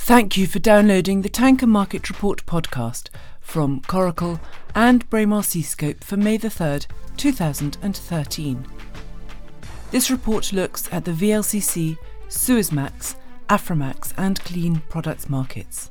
Thank you for downloading the Tanker Market Report podcast from Coracle and Braemar Seascope for May the 3rd, 2013. This report looks at the VLCC, Suezmax, Aframax and clean products markets.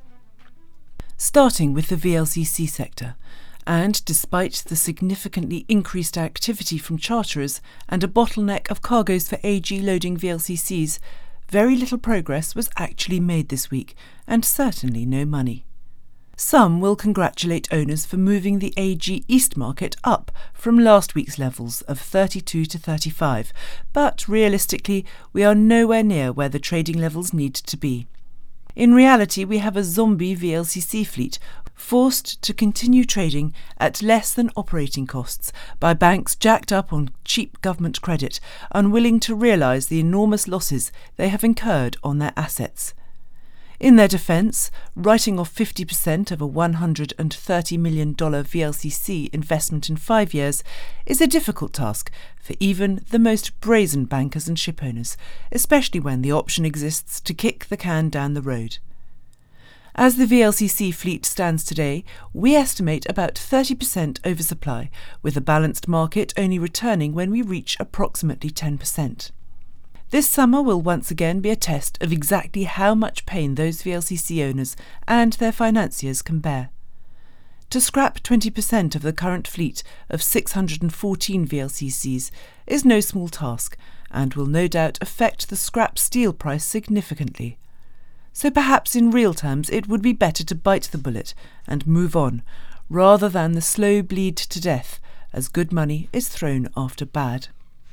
Starting with the VLCC sector, and despite the significantly increased activity from charterers and a bottleneck of cargoes for AG loading VLCCs, very little progress was actually made this week, and certainly no money. Some will congratulate owners for moving the AG East market up from last week's levels of 32 to 35, but realistically we are nowhere near where the trading levels need to be. In reality, we have a zombie VLCC fleet forced to continue trading at less than operating costs by banks jacked up on cheap government credit, unwilling to realise the enormous losses they have incurred on their assets. In their defence, writing off 50% of a $130 million VLCC investment in 5 years is a difficult task for even the most brazen bankers and shipowners, especially when the option exists to kick the can down the road. As the VLCC fleet stands today, we estimate about 30% oversupply, with a balanced market only returning when we reach approximately 10%. This summer will once again be a test of exactly how much pain those VLCC owners and their financiers can bear. To scrap 20% of the current fleet of 614 VLCCs is no small task and will no doubt affect the scrap steel price significantly. So perhaps in real terms it would be better to bite the bullet and move on, rather than the slow bleed to death as good money is thrown after bad.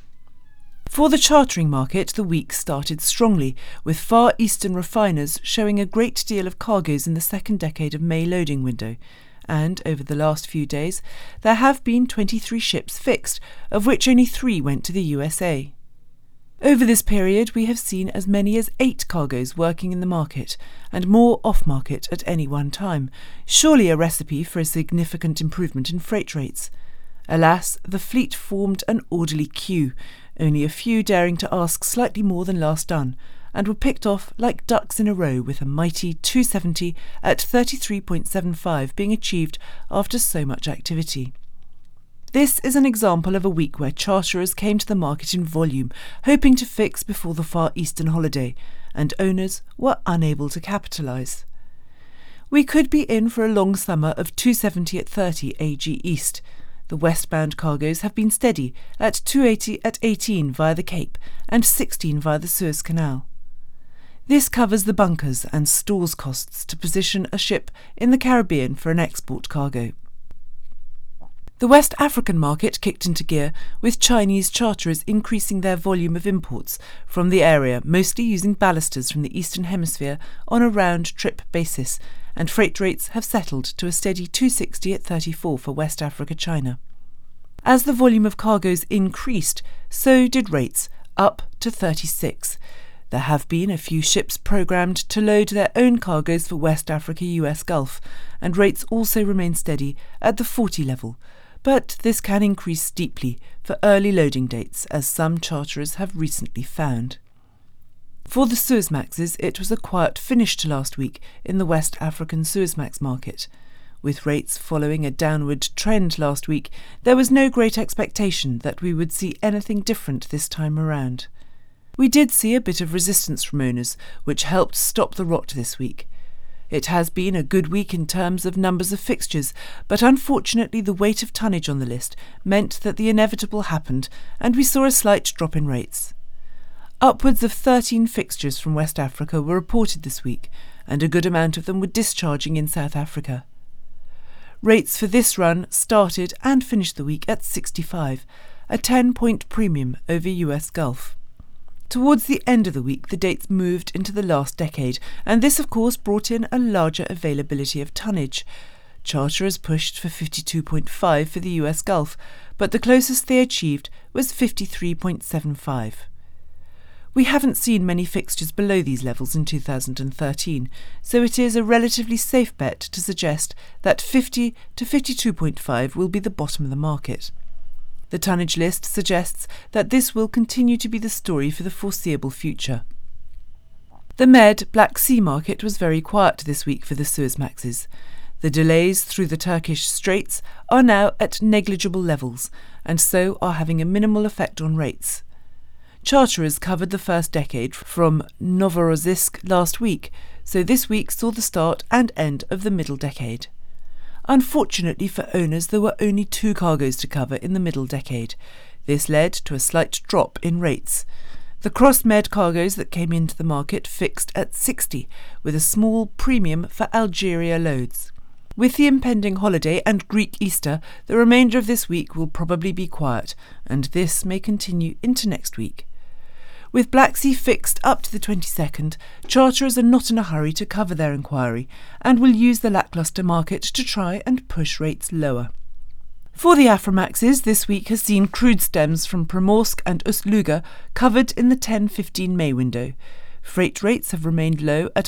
For the chartering market, the week started strongly, with Far Eastern refiners showing a great deal of cargoes in the second decade of May loading window, and over the last few days there have been 23 ships fixed, of which only 3 went to the USA. Over this period we have seen as many as 8 cargoes working in the market, and more off-market at any one time, surely a recipe for a significant improvement in freight rates. Alas, the fleet formed an orderly queue, only a few daring to ask slightly more than last done, and were picked off like ducks in a row, with a mighty 270 at 33.75 being achieved after so much activity. This is an example of a week where charterers came to the market in volume, hoping to fix before the Far Eastern holiday, and owners were unable to capitalise. We could be in for a long summer of 270 at 30 AG East. The westbound cargoes have been steady at 280 at 18 via the Cape and 16 via the Suez Canal. This covers the bunkers and stores costs to position a ship in the Caribbean for an export cargo. The West African market kicked into gear, with Chinese charterers increasing their volume of imports from the area, mostly using ballasters from the Eastern Hemisphere on a round-trip basis, and freight rates have settled to a steady 260 at 34 for West Africa China. As the volume of cargoes increased, so did rates, up to 36. There have been a few ships programmed to load their own cargoes for West Africa US Gulf, and rates also remain steady at the 40 level. But this can increase steeply for early loading dates, as some charterers have recently found. For the Suezmaxes, it was a quiet finish to last week in the West African Suezmax market. With rates following a downward trend last week, there was no great expectation that we would see anything different this time around. We did see a bit of resistance from owners, which helped stop the rot this week. It has been a good week in terms of numbers of fixtures, but unfortunately the weight of tonnage on the list meant that the inevitable happened, and we saw a slight drop in rates. Upwards of 13 fixtures from West Africa were reported this week, and a good amount of them were discharging in South Africa. Rates for this run started and finished the week at 65, a 10-point premium over US Gulf. Towards the end of the week, the dates moved into the last decade, and this of course brought in a larger availability of tonnage. Charterers pushed for 52.5 for the US Gulf, but the closest they achieved was 53.75. We haven't seen many fixtures below these levels in 2013, so it is a relatively safe bet to suggest that 50 to 52.5 will be the bottom of the market. The tonnage list suggests that this will continue to be the story for the foreseeable future. The Med Black Sea market was very quiet this week for the Suezmaxes. The delays through the Turkish Straits are now at negligible levels and so are having a minimal effect on rates. Charterers covered the first decade from Novorossiysk last week, so this week saw the start and end of the middle decade. Unfortunately for owners, there were only 2 cargoes to cover in the middle decade. This led to a slight drop in rates. The cross-med cargoes that came into the market fixed at 60, with a small premium for Algeria loads. With the impending holiday and Greek Easter, the remainder of this week will probably be quiet, and this may continue into next week. With Black Sea fixed up to the 22nd, charterers are not in a hurry to cover their inquiry and will use the lacklustre market to try and push rates lower. For the Aframaxes, this week has seen crude stems from Primorsk and Ust-Luga covered in the 10-15 May window. Freight rates have remained low at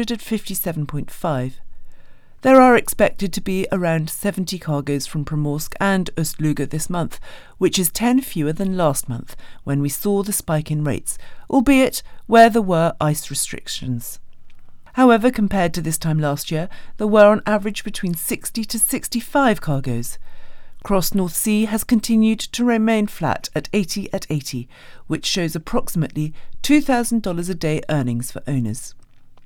157.5. There are expected to be around 70 cargoes from Primorsk and Ust-Luga this month, which is 10 fewer than last month when we saw the spike in rates, albeit where there were ice restrictions. However, compared to this time last year, there were on average between 60 to 65 cargoes. Cross North Sea has continued to remain flat at 80, which shows approximately $2,000 a day earnings for owners.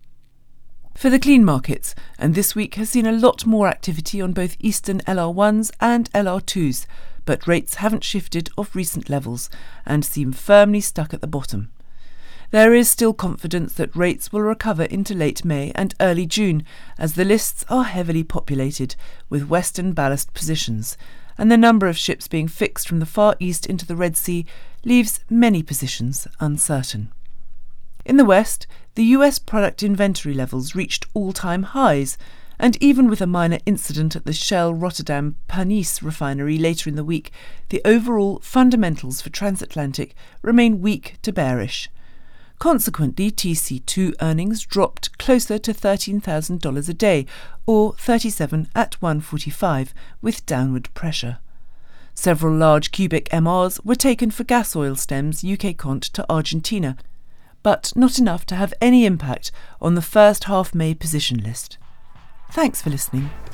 For the clean markets, and this week has seen a lot more activity on both Eastern LR1s and LR2s, but rates haven't shifted off recent levels and seem firmly stuck at the bottom. There is still confidence that rates will recover into late May and early June, as the lists are heavily populated with Western ballast positions, and the number of ships being fixed from the Far East into the Red Sea leaves many positions uncertain. In the West, the US product inventory levels reached all-time highs, and even with a minor incident at the Shell Rotterdam Pernis refinery later in the week, the overall fundamentals for transatlantic remain weak to bearish. Consequently, TC2 earnings dropped closer to $13,000 a day, or 37 at 145, with downward pressure. Several large cubic MRs were taken for gas oil stems UK Cont to Argentina, but not enough to have any impact on the first half May position list. Thanks for listening.